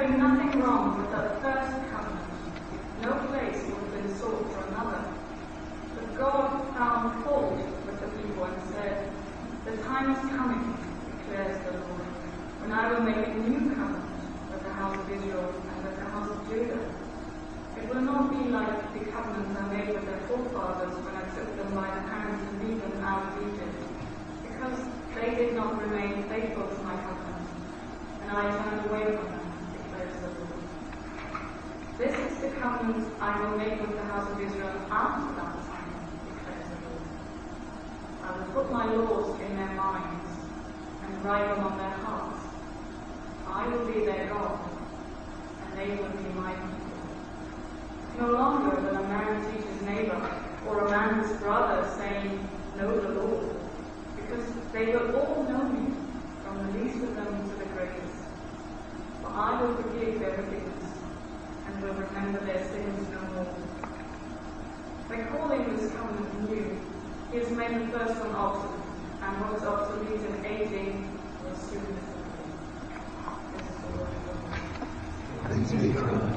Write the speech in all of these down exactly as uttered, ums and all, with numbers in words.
been nothing wrong with that first covenant. No place would have been sought for another. But God found fault with the people and said, "The time is coming, declares the Lord, when I will make a new covenant with the house of Israel and with the house of Judah. It will not be like the covenant I made with their forefathers when I took them by the hand to lead them out of Egypt, because they did not remain faithful to my covenant, and I turned away from them, declares the Lord. This is the covenant I will make with the house of Israel after that time, declares the Lord. I will put my laws in their minds and write them on their hearts. I will be their God, and they will be my people. No longer will a man teach his neighbor or a man his brother, saying, 'Know the Lord,' because they will all know me, from the least of them to the greatest. For I will forgive their wickedness and will remember their sins no more." By calling this covenant new, he has made the first one obsolete, and what is obsolete and aging will soon disappear. This is the word of God. Thanks be to God.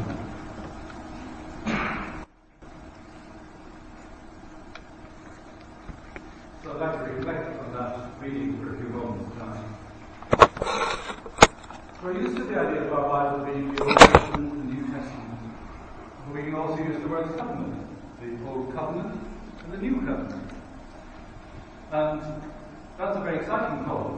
So I'd like to reflect on that reading for a few moments tonight. We're used to the idea of our Bible being the Old Testament and the New Testament. We can also use the word covenant, the Old Covenant and the New Covenant. And that's a very exciting call.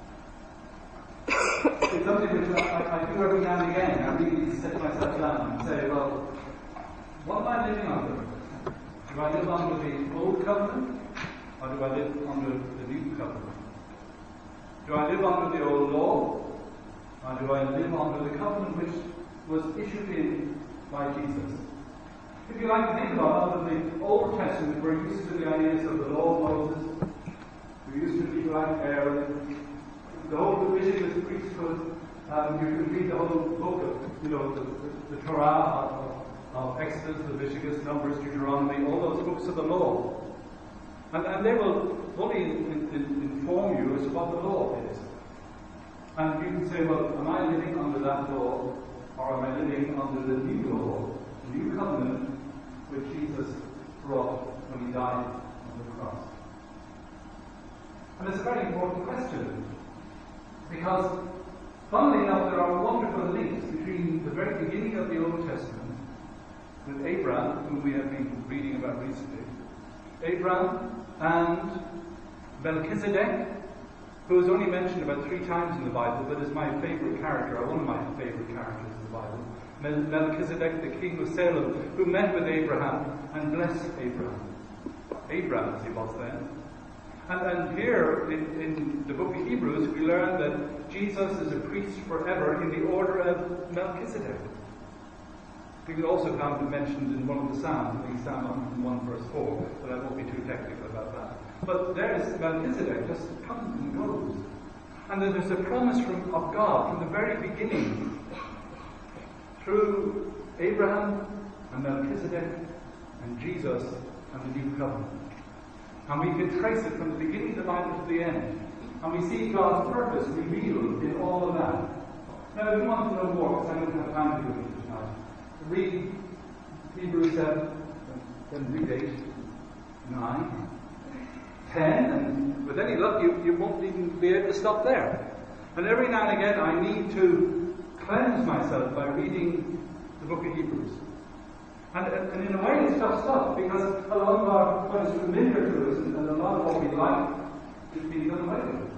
It's something which I, I do every now and again. I really sit myself down and say, well, what am I living under? Do I live under the Old Covenant? Or do I live under the New Covenant? Do I live under the old law? Or do I live under the covenant which was issued in by Jesus? If you like to think about it, under the Old Testament, we're used to the ideas of the law of Moses. We're used to people like Aaron. The whole Leviticus priesthood. Um, you can read the whole book of, you know, the, the, the Torah of, of Exodus, Leviticus, Numbers, Deuteronomy, all those books of the law. And, and they will fully in, in, inform you as to what the law is. And you can say, well, am I living under that law, or am I living under the new law, the new covenant, which Jesus brought when he died on the cross? And it's a very important question, because, funnily enough, there are wonderful links between the very beginning of the Old Testament with Abraham, whom we have been reading about recently, Abraham and Melchizedek, who is only mentioned about three times in the Bible, but is my favorite character, or one of my favorite characters in the Bible. Mel- Melchizedek, the king of Salem, who met with Abraham and blessed Abraham. Abraham, as he was then. And, and here in, in the book of Hebrews, we learn that Jesus is a priest forever in the order of Melchizedek. We can also find it mentioned in one of the Psalms, I think Psalm one hundred one verse four, but I won't be too technical about that. But there is Melchizedek, just comes and goes. And then there's a promise from, of God from the very beginning, through Abraham and Melchizedek and Jesus and the New Covenant. And we can trace it from the beginning of the Bible to the end. And we see God's purpose revealed in all of that. Now, if you want to know more, because I don't have time to do it tonight, read Hebrews seven, then read eight, nine, ten, and with any luck you, you won't even be able to stop there. And every now and again I need to cleanse myself by reading the book of Hebrews. And, and, and in a way it's tough stuff, because a lot of our, what is familiar to us and, and a lot of what we like is being done away with.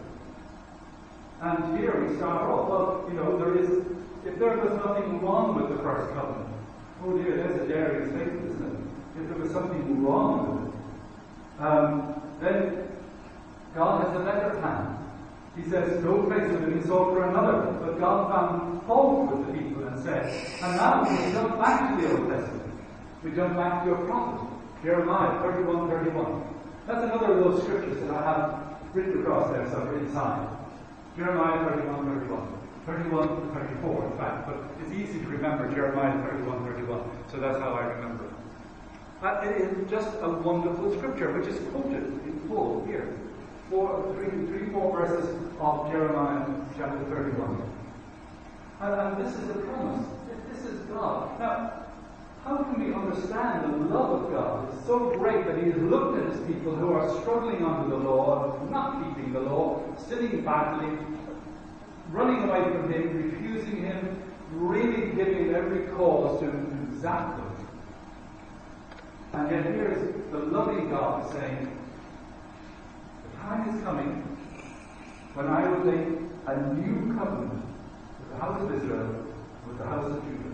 And here we start off, well, you know, there is, if there was nothing wrong with the first covenant, oh dear, there's a daring statement, isn't it? If there was something wrong with it, um, then God has a better plan. He says, no place would have been sought for another, but God found fault with the people and said, and now we jump back to the Old Testament. We jump back to a prophet, Jeremiah thirty-one thirty-one. That's another of those scriptures that I have written across there somewhere inside. Jeremiah thirty-one thirty-one. thirty-one to thirty-four, in fact, but it's easy to remember Jeremiah thirty-one thirty-one, so that's how I remember it. Uh, it is just a wonderful scripture, which is quoted in full here. Four, three, three, four verses of Jeremiah chapter thirty-one. And, and this is the promise. This is God. Now, how can we understand the love of God? It's so great that He has looked at His people who are struggling under the law, not keeping the law, sinning badly, running away from Him, refusing Him, really giving every cause to, to zap them. And yet here is the loving God saying, the time is coming when I will make a new covenant with the house of Israel, with the house of Judah.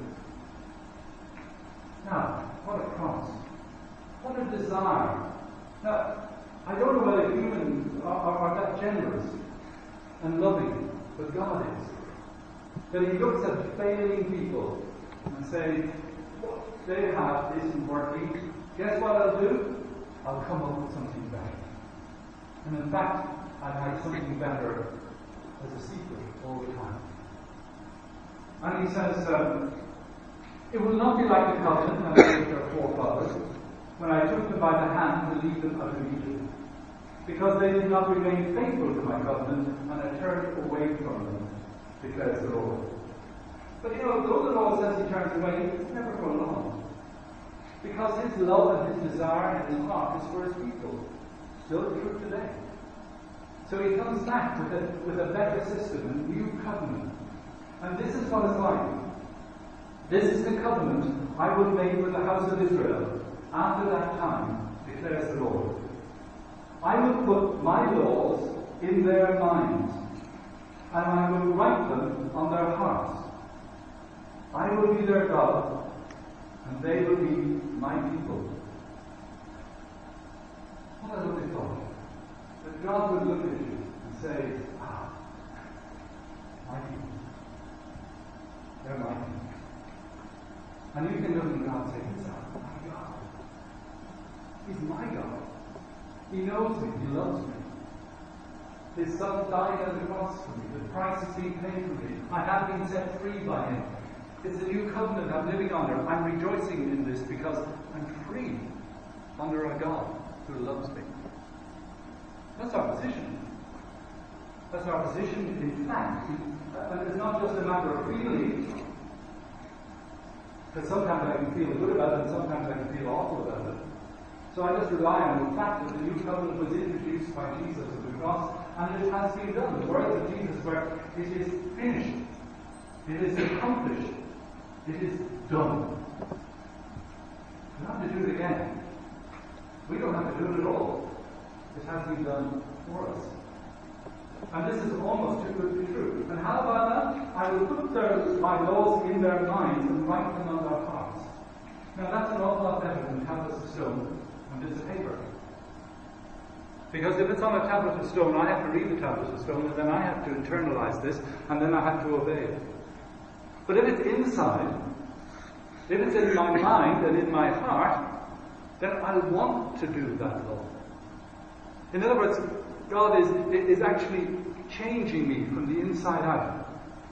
Now, what a promise. What a desire. Now, I don't know whether humans are, are, are that generous and loving, but God is. That He looks at failing people and says, what they have isn't working. Guess what I'll do? I'll come up with something better. And in fact, I'll have something better as a secret all the time. And He says, um, it will not be like the covenant I made with their forefathers when I took them by the hand to lead them out of Egypt, because they did not remain faithful to my covenant, and I turned away from them, declares the Lord. But you know, though the Lord says He turns away, it's never for long. Because His love and His desire and His heart is for His people. Still true today. So He comes back with a, with a better system, a new covenant. And this is what it's like. This is the covenant I will make with the house of Israel after that time, declares the Lord. I will put my laws in their minds, and I will write them on their hearts. I will be their God, and they will be my people. What a lovely thought. That God would look at you and say, ah, my people. They're my people. And you can look at God and say, He's my God. He's my God. He knows me. He loves me. His Son died on the cross for me. The price has been paid for me. I have been set free by Him. It's a new covenant I'm living under. I'm rejoicing in this because I'm free under a God who loves me. That's our position. That's our position in fact. And it's not just a matter of feeling. Because sometimes I can feel good about it and sometimes I can feel awful about it. So I just rely on the fact that the new covenant was introduced by Jesus at the cross and it has been done. The words of Jesus were, it is finished. It is accomplished. It is done. We don't have to do it again. We don't have to do it at all. It has been done for us. And this is almost too good to be true. And how about that? I will put their, my laws in their minds and write them on their hearts. Now that's an awful lot better than tablets of stone and bits of paper. Because if it's on a tablet of stone, I have to read the tablet of stone, and then I have to internalize this, and then I have to obey it. But if it's inside, if it's in my mind and in my heart, then I want to do that law. In other words, God is, is actually changing me from the inside out.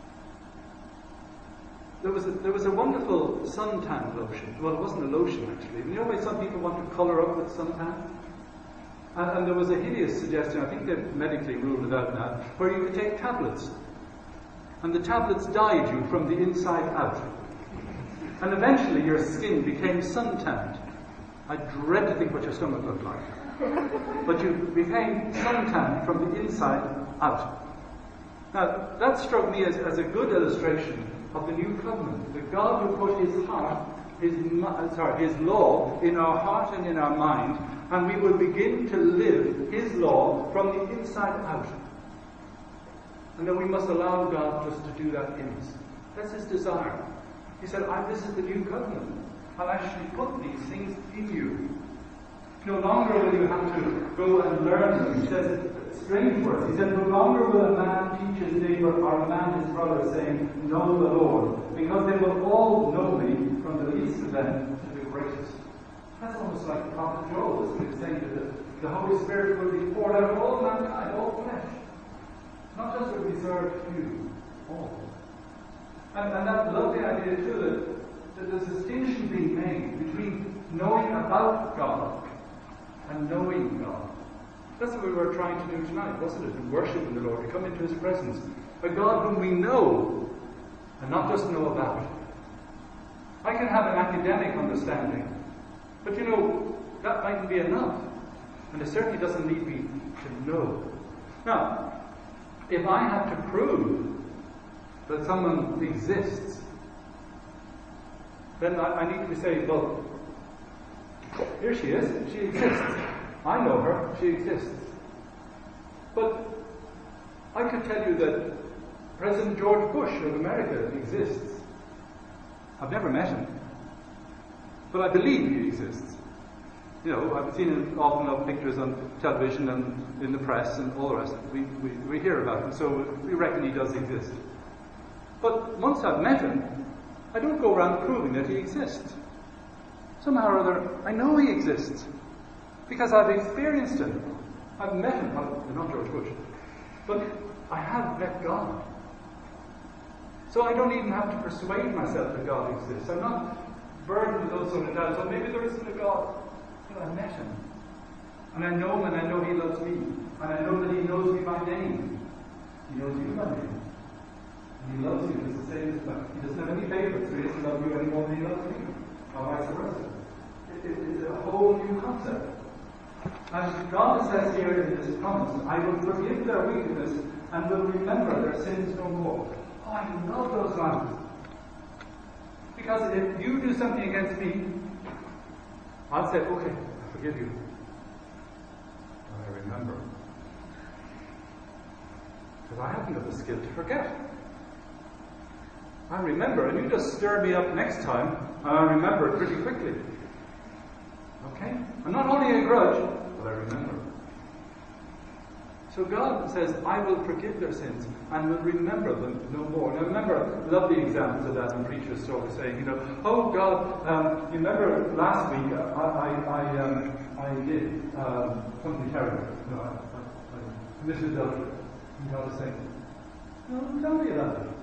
There was, a, there was a wonderful suntan lotion. Well, it wasn't a lotion, actually. You know why some people want to colour up with suntan? And, and there was a hideous suggestion, I think they've medically ruled it out now, where you could take tablets. And the tablets dyed you from the inside out. And eventually your skin became suntanned. I dread to think what your stomach looked like. But you became suntanned from the inside out. Now, that struck me as, as a good illustration of the new covenant. The God who put His heart, His sorry, His law in our heart and in our mind, and we will begin to live His law from the inside out. And then we must allow God just to do that in us. That's His desire. He said, I, this is the new covenant. I'll actually put these things in you. No longer will you have to go and learn them. He says, strange words. He said, no longer will a man teach his neighbor or a man his brother, saying, know the Lord, because they will all know me, from the least of them to the greatest. That's almost like the prophet Joel has been saying that the Holy Spirit will be poured out on all mankind, all flesh. Not just a reserved few, all. And, and that lovely idea too, that, that there's a distinction being made between knowing about God and knowing God. That's what we were trying to do tonight, wasn't it? In worshiping the Lord, to come into His presence. A God whom we know and not just know about it. I can have an academic understanding, but you know, that mightn't be enough. And it certainly doesn't lead me to know. Now, if I have to prove that someone exists, then I, I need to say, well, here she is, she exists. I know her, she exists. But I could tell you that President George Bush of America exists. I've never met him, but I believe he exists. You know, I've seen him often of pictures on television and in the press and all the rest. We, we, we hear about him, so we reckon he does exist. But once I've met him, I don't go around proving that he exists. Somehow or other, I know he exists, because I've experienced him. I've met him, well, not George Bush, but I have met God. So I don't even have to persuade myself that God exists. I'm not burdened with those sort of doubts. Oh, maybe there isn't a God. You know, I met him. And I know him, and I know he loves me. And I know that he knows me by name. He knows you by name. And he loves you. It's the same as that. He doesn't have any favorites, so he doesn't love you any more than he loves you. Or vice versa. It, it, it's a whole new concept. And God says here in this promise, I will forgive their wickedness and will remember their sins no more. Oh, I love those lines. Because if you do something against me, I'll say, okay, I forgive you. But I remember. Because I haven't got the skill to forget. I remember, and you just stir me up next time, and I remember it pretty quickly. Okay? I'm not holding a grudge, but I remember. So God says, I will forgive their sins and will remember them no more. Now remember, lovely examples of that in preachers sort of saying, you know, oh God, um, you remember last week I, I, I, um, I did um, something terrible. You know, I, I, I committed adultery. And God is saying, no, tell me about it.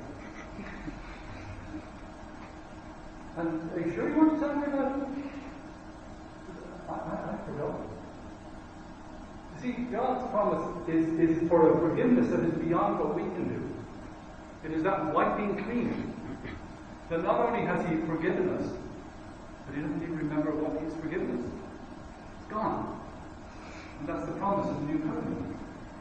And are you sure you want to tell me about it? I, I, I forgot. See, God's promise is, is for a forgiveness that is beyond what we can do. It is that wiping clean. That not only has He forgiven us, but He doesn't even remember what He's forgiven us. It's gone. And that's the promise of the new covenant.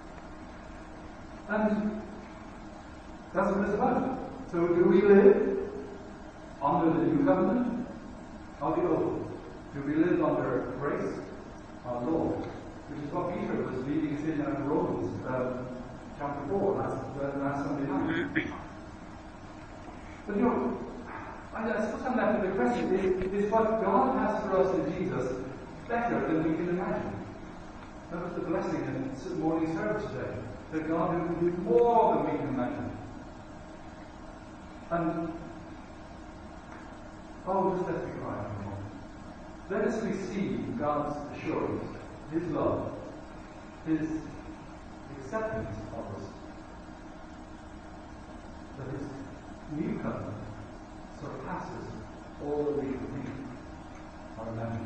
And that's what it's about. So do we live under the new covenant or the old? Do we live under grace or law? Which is what Peter was leading us in uh, Romans uh, chapter four last, uh, last Sunday night. But you know, I, I suppose I'm left with the question, is, is what God has for us in Jesus better than we can imagine? That was the blessing in the morning service today. That God will do more than we can imagine. And, oh, just let's be quiet for a moment. Let us receive God's assurance, His love, His acceptance of us, that His new covenant surpasses all that we can think or imagine.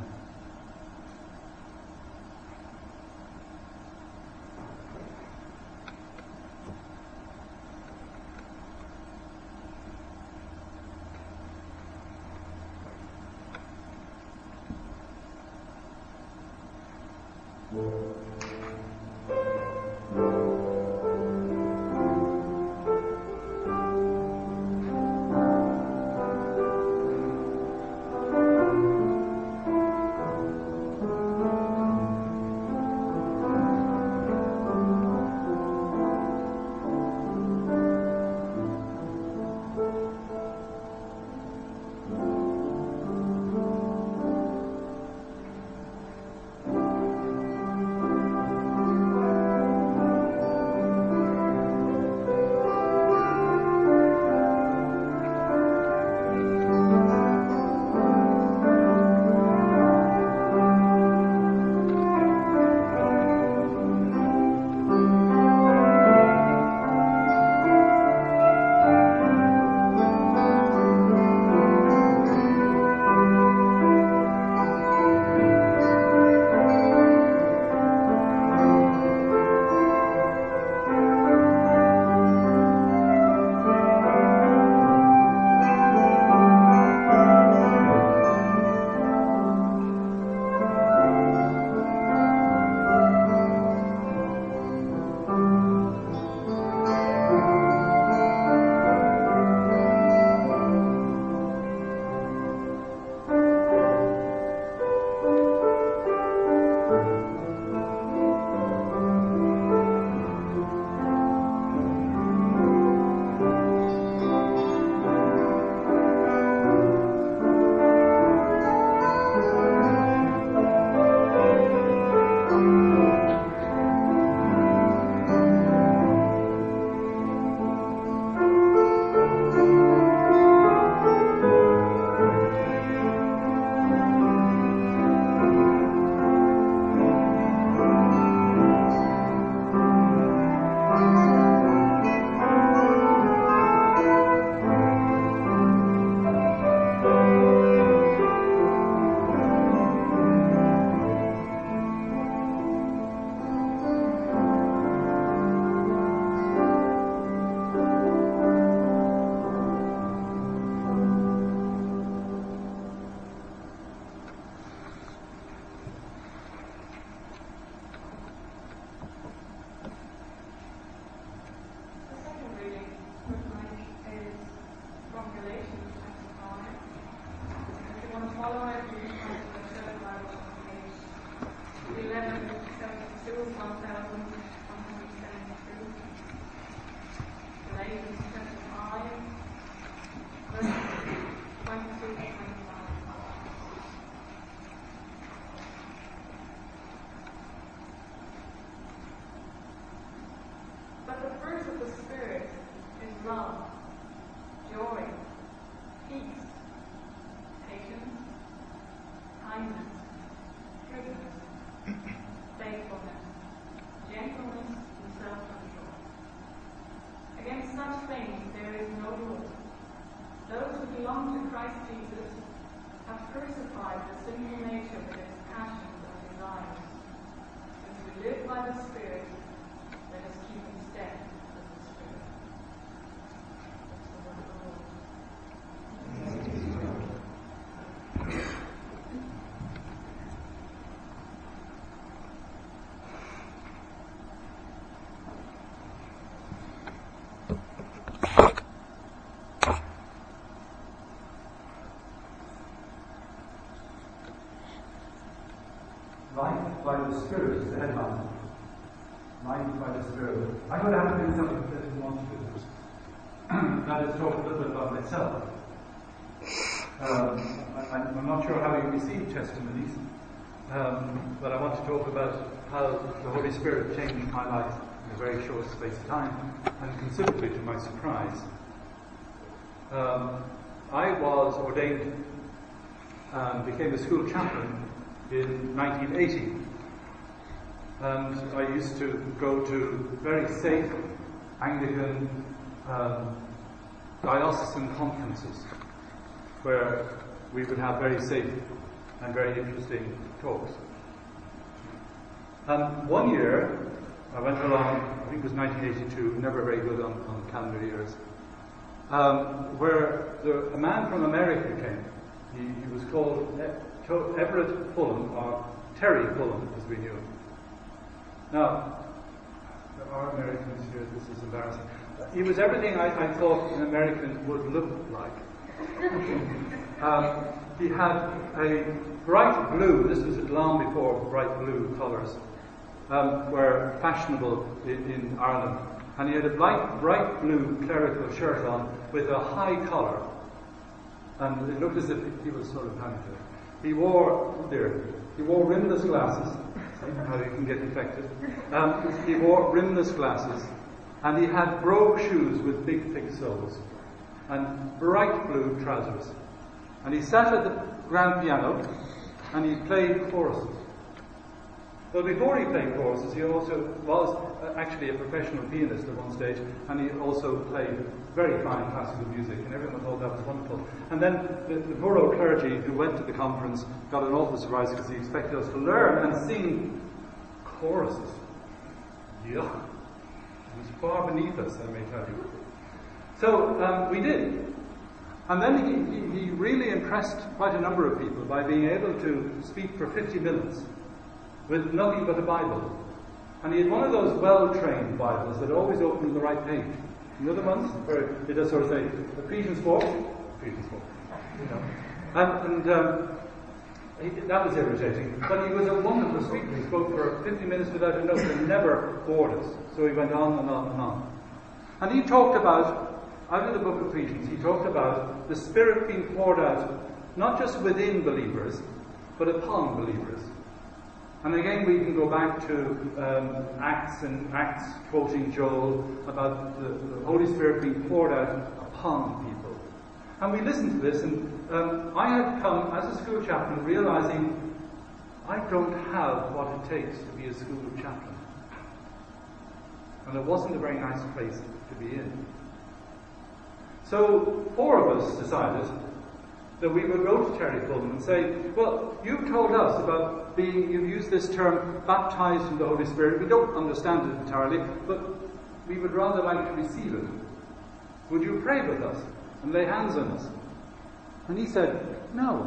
such things there is no law. Those who belong to Christ Jesus have crucified the sinful nature with its passions and desires. Since we live by the Spirit, let us keep in step with the Spirit. That's the word of the Lord. Life by the Spirit is the headline. Life by the Spirit. I thought I had to do something that I didn't want to do. That is talk a little bit about myself. Um, I, I'm not sure how you receive testimonies, um, but I want to talk about how the Holy Spirit changed my life in a very short space of time, and considerably to my surprise. Um, I was ordained and became a school chaplain in nineteen eighty, and I used to go to very safe Anglican um, diocesan conferences where we would have very safe and very interesting talks. And one year I went along, I think it was nineteen eighty-two, never very good on, on calendar years, um, where the, a man from America came. He, he was called Everett Fulham, or Terry Fulham as we knew him. Now, there are Americans here, this is embarrassing. He was everything I, I thought an American would look like. um, he had a bright blue, this was long before bright blue colours um, were fashionable in, in Ireland. And he had a bright, bright blue clerical shirt on with a high collar. And it looked as if he was sort of having to. He wore, there, he wore rimless glasses. See how you can get infected. Um, he wore rimless glasses. And he had brogue shoes with big thick soles. And bright blue trousers. And he sat at the grand piano and he played choruses. Well, before he played choruses, he also was uh, actually a professional pianist at one stage, and he also played very fine classical music, and everyone thought that was wonderful. And then the, the poor old clergy who went to the conference got an awful surprise because he expected us to learn and sing choruses. Yuck. It was far beneath us, I may tell you. So um, we did. And then he, he, he really impressed quite a number of people by being able to speak for fifty minutes with nothing but a Bible. And he had one of those well-trained Bibles that always opened the right page. The other ones, where it does sort of say, Ephesians four, Ephesians four, you know. And, and um, he, that was irritating. But he was a wonderful speaker. He spoke for fifty minutes without a note and never bored us. So he went on and on and on. And he talked about, out of the book of Ephesians, he talked about the Spirit being poured out, not just within believers, but upon believers. And again, we can go back to um, Acts and Acts quoting Joel about the, the Holy Spirit being poured out upon people. And we listened to this, and um, I had come as a school chaplain realizing I don't have what it takes to be a school chaplain. And it wasn't a very nice place to be in. So four of us decided that we would go to Terry Fulham and say, well, you've told us about being, you've used this term, baptized in the Holy Spirit. We don't understand it entirely, but we would rather like to receive it. Would you pray with us and lay hands on us? And he said, no.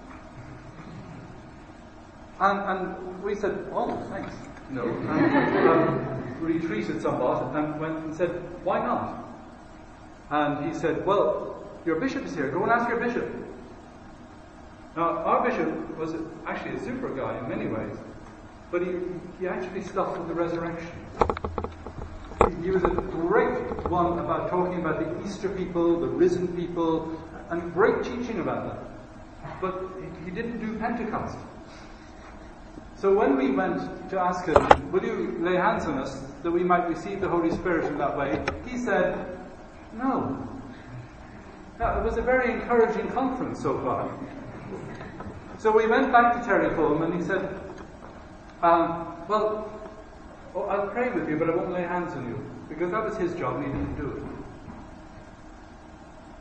And, and we said, oh, thanks. No. And um, retreated somewhat and went and said, why not? And he said, well, your bishop is here. Go and ask your bishop. Now, our bishop was actually a super guy in many ways, but he, he actually stuck with the resurrection. He, he was a great one about talking about the Easter people, the risen people, and great teaching about that. But he, he didn't do Pentecost. So when we went to ask him, will you lay hands on us that we might receive the Holy Spirit in that way, he said, no. Now, it was a very encouraging conference so far. So we went back to Terry Fulham and he said, um, well, oh, I'll pray with you, but I won't lay hands on you. Because that was his job and he didn't do it.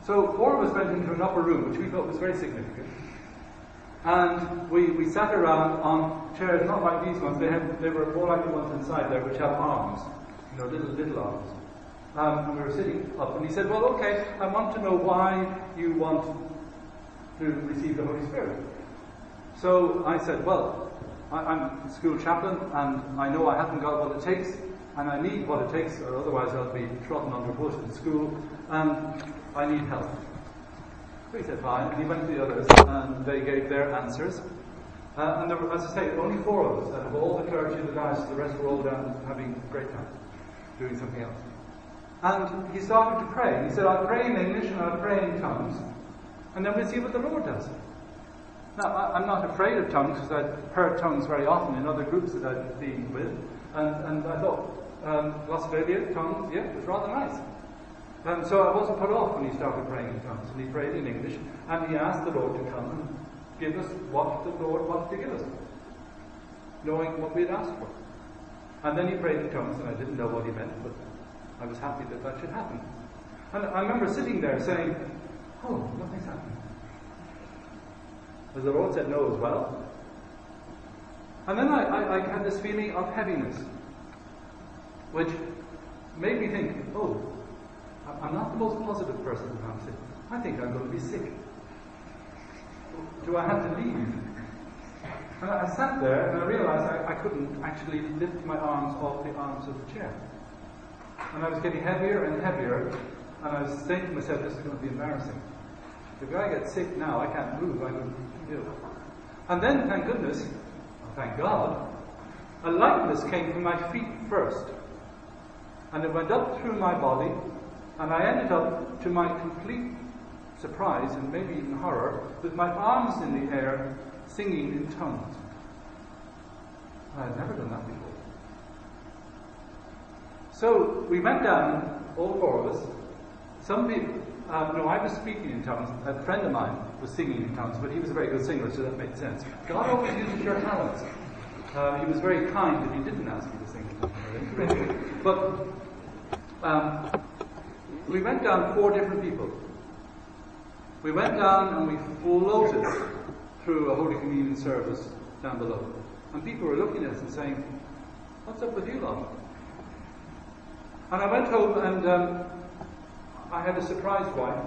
So four of us went into an upper room, which we thought was very significant. And we, we sat around on chairs, not like these ones, they had they were more like the ones inside there, which have arms, you know, little little arms. Um, and we were sitting up, and he said, well, okay, I want to know why you want to receive the Holy Spirit. So I said, well, I, I'm a school chaplain, and I know I haven't got what it takes, and I need what it takes, or otherwise I'll be trodden underfoot in school, and I need help. So he said, fine, and he went to the others, and they gave their answers. Uh, and there were, as I say, only four of us, out of all the clergy in the diocese, the rest were all down having a great time, doing something else. And he started to pray, and he said, I'll pray in English, and I'll pray in tongues, and then we'll see what the Lord does. Now, I, I'm not afraid of tongues, because I've heard tongues very often in other groups that I've been with, and, and I thought, um, Australia, tongues, yeah, it was rather nice. Um, so I wasn't put off when he started praying in tongues, and he prayed in English, and he asked the Lord to come and give us what the Lord wanted to give us, knowing what we had asked for. And then he prayed in tongues, and I didn't know what he meant, but I was happy that that should happen. And I remember sitting there saying, oh, nothing's happening. As the Lord said no as well. And then I, I, I had this feeling of heaviness, which made me think, oh, I'm not the most positive person when I'm sick. I think I'm going to be sick. Do I have to leave? And I sat there and I realized I, I couldn't actually lift my arms off the arms of the chair. And I was getting heavier and heavier, and I was saying to myself, this is going to be embarrassing. If I get sick now, I can't move, I'm going to be ill. And then, thank goodness, oh, thank God, a lightness came from my feet first. And it went up through my body, and I ended up, to my complete surprise and maybe even horror, with my arms in the air, singing in tongues. I had never done that before. So we went down, all four of us. Some people, uh, no, I was speaking in tongues. A friend of mine was singing in tongues, but he was a very good singer, so that made sense. God always uses your talents. Uh, he was very kind that he didn't ask me to sing in tongues. But um, we went down four different people. We went down and we floated through a Holy Communion service down below. And people were looking at us and saying, what's up with you lot? And I went home and um, I had a surprised wife.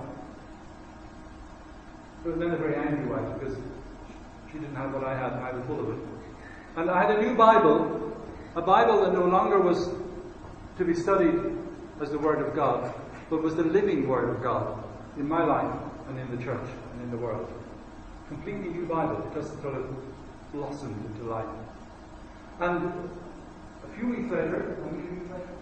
But then a very angry wife because she didn't have what I had and I was full of it. And I had a new Bible, a Bible that no longer was to be studied as the Word of God, but was the living Word of God in my life and in the church and in the world. Completely new Bible. It just sort of blossomed into life. And a few weeks later, how many weeks later?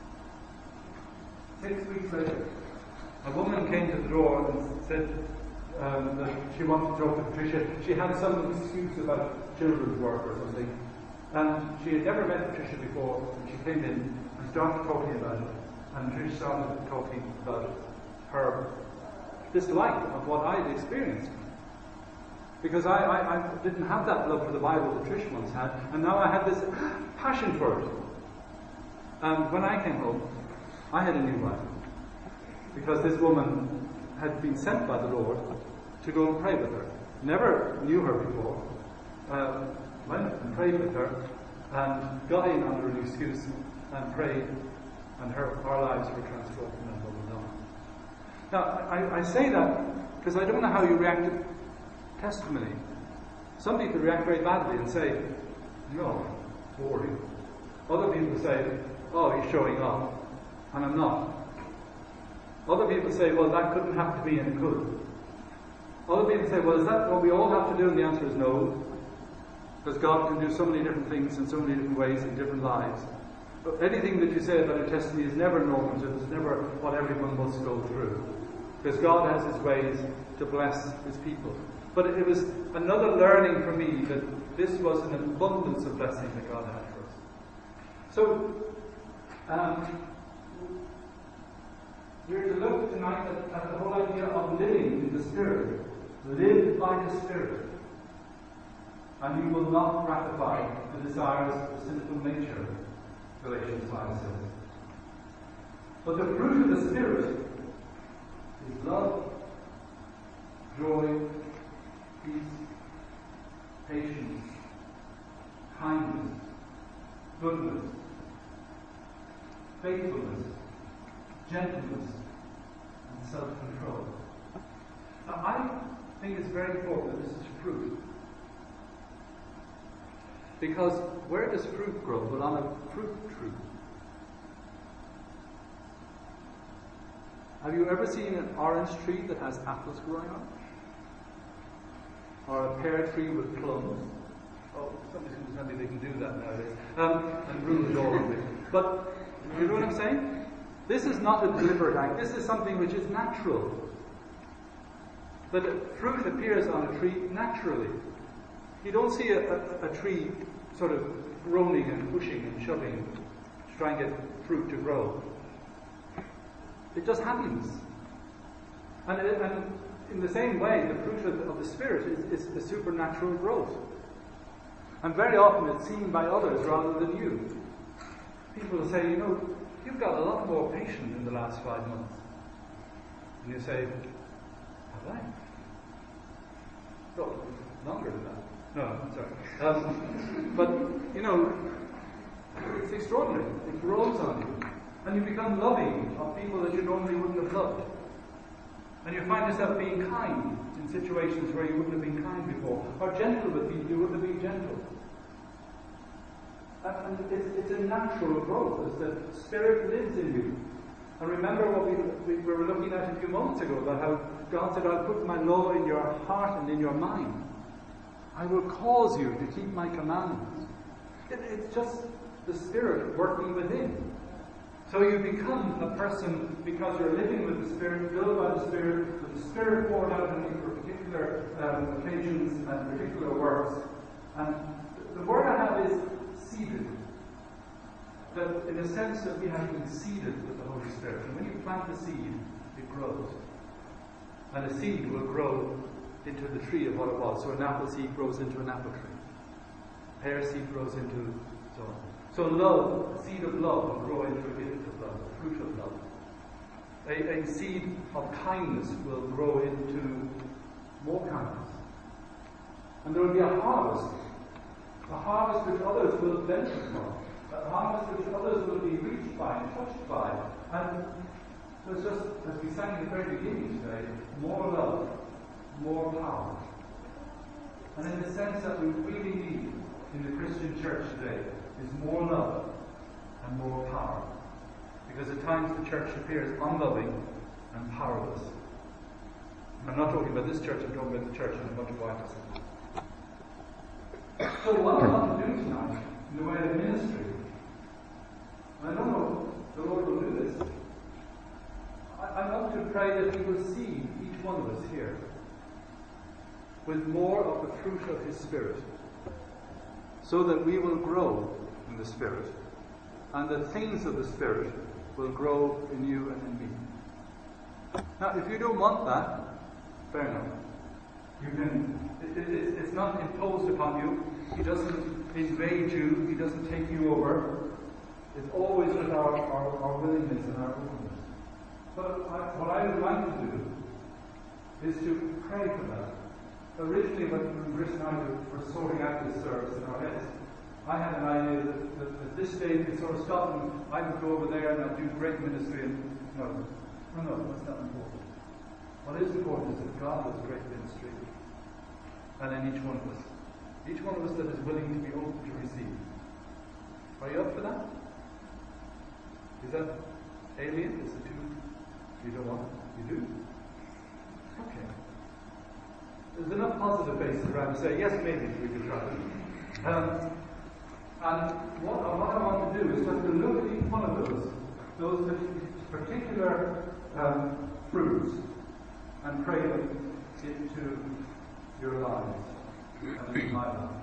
Six weeks later, a woman came to the door and said um, that she wanted to talk to Patricia. She had some excuse about children's work or something. And she had never met Patricia before. And she came in and started talking about it. And Patricia started talking about her dislike of what I had experienced. Because I, I, I didn't have that love for the Bible that Trish once had, and now I had this passion for it. And when I came home, I had a new Bible. Because this woman had been sent by the Lord to go and pray with her. Never knew her before. Uh, went and prayed with her, and got in under an excuse, and prayed, and her, our lives were transformed from that moment on. Now, I, I say that because I don't know how you react to testimony. Some people react very badly and say, no, boring. Other people say, oh, he's showing off. And I'm not. Other people say, well, that couldn't happen to me, and it could. Other people say, well, is that what we all have to do? And the answer is no. Because God can do so many different things in so many different ways in different lives. But anything that you say about a testimony is never normative. It's never what everyone must go through. Because God has His ways to bless His people. But it was another learning for me that this was an abundance of blessing that God had for us. So, um, we're to look tonight at, at the whole idea of living in the Spirit. Live by the Spirit. And you will not gratify the desires of the sinful nature, Galatians five says. But the fruit of the Spirit is love, and self-control. Now, I think it's very important that this is fruit. Because where does fruit grow? Well, on a fruit tree. Have you ever seen an orange tree that has apples growing on it? Or a pear tree with plums? Oh, somebody's going to tell me they can do that nowadays. Um, and ruin it all of it. But, you know what I'm saying? This is not a deliberate act. This is something which is natural. But fruit appears on a tree naturally. You don't see a, a, a tree sort of groaning and pushing and shoving to try and get fruit to grow. It just happens. And, it, and in the same way, the fruit of, of the Spirit is, is a supernatural growth. And very often it's seen by others rather than you. People will say, you know, you've got a lot more patient in the last five months. And you say, have I? No, longer than that. No, I'm sorry. Um, but, you know, it's extraordinary. It grows on you. And you become loving of people that you normally wouldn't have loved. And you find yourself being kind in situations where you wouldn't have been kind before. Or gentle with people you wouldn't have been gentle. And it's, it's a natural growth as the Spirit lives in you. And remember what we, we were looking at a few moments ago, about how God said, I'll put my law in your heart and in your mind. I will cause you to keep my commandments. It, it's just the Spirit working within. So you become a person because you're living with the Spirit, filled by the Spirit, with the Spirit poured out on you for particular um, occasions and particular works. And the word I have is seeded. That in a sense that we have been seeded with the Holy Spirit. And when you plant a seed, it grows. And a seed will grow into the tree of what it was. So an apple seed grows into an apple tree. A pear seed grows into so on. So love, a seed of love will grow into a gift of love, a fruit of love. A, a seed of kindness will grow into more kindness. And there will be a harvest. A harvest which others will benefit from. A harvest which others will be reached by and touched by. And there's just, as we sang at the very beginning today, more love, more power. And in the sense that we really need in the Christian church today is more love and more power. Because at times the church appears unloving and powerless. I'm not talking about this church, I'm talking about the church in a much wider sense. So what I want to do tonight, in the way of ministry, and I don't know if the Lord will do this, I, I want to pray that He will see each one of us here with more of the fruit of His Spirit, so that we will grow in the Spirit, and the things of the Spirit will grow in you and in me. Now, if you don't want that, fair enough. You can. It, it, it's not imposed upon you. He doesn't invade you. He doesn't take you over. It's always with our, our, our willingness and our openness. But I, what I would like to do is to pray for that. Originally, when Chris and I were, were sorting out this service in our heads, I had an idea that, that at this stage we sort of stop and I would go over there and I'd do great ministry and no, no, no, that's not important. What is important is that God does great ministry, and in each one of us, each one of us that is willing to be open to receive. Are you up for that? Is that alien? Is it too? You don't want it? You do? Okay. There's enough positive faces around to say, yes, maybe we could try it. Um, and what, what I want to do is just to look at each one of those, those particular um, fruits, and pray them into your lives and into my life.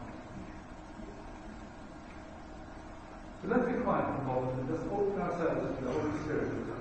So let's be quiet for a moment and just open ourselves to the Holy Spirit.